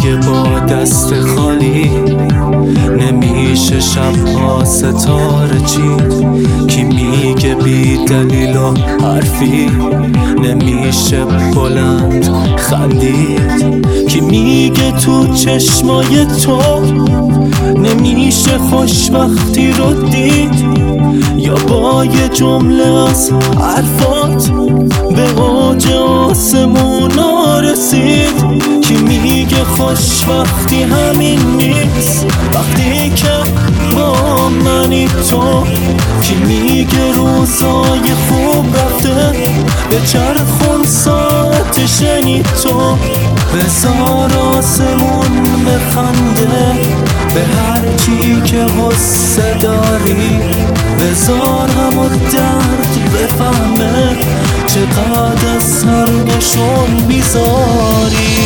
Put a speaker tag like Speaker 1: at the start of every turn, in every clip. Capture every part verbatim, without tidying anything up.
Speaker 1: میگه با دست خالی نمیشه شبها ستاره چید، کی میگه بی دلیل و حرفی نمیشه بلند خندید، کی میگه تو چشمای تو نمیشه خوشبختی رو دید، یا با یه جمله از حرفات به اوج آسمونا رسید، کی میگه خوشبختی همین نیست وقتی که با منی تو، کی میگه روزای خوب رفته به چرخون ساعت شنی تو، بذار آسمون بخنده به هر چی که غصه داری، بذار همو درد بفهمه چقدر از سرگشون بیزاری.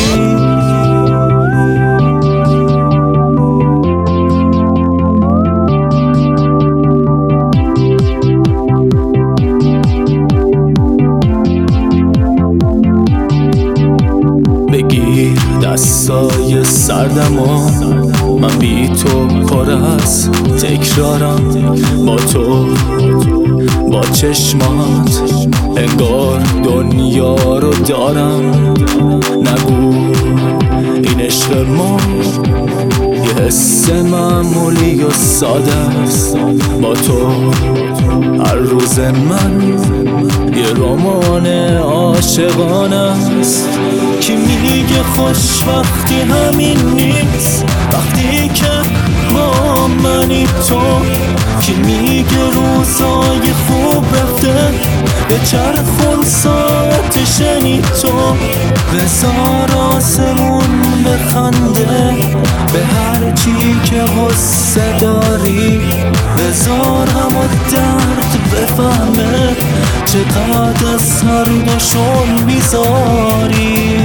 Speaker 1: بگیر دستای سردم و من بی تو پر از تکرارم، با تو با چشمات انگار دنیا رو دارم، نگو این عشق ما یه حس معمولی و ساده است، با تو هر روز من یه رمان عاشقانه است، کی میگه خوشبختی همین نیست وقتی که با منی تو، کی میگه روزای خوب رفته به چرخون ساعت شنی تو، بذار آسمون بخنده به هر چی که غصه داری، بذار همو درد بفهمه چقدر از سرگشون بیزاری.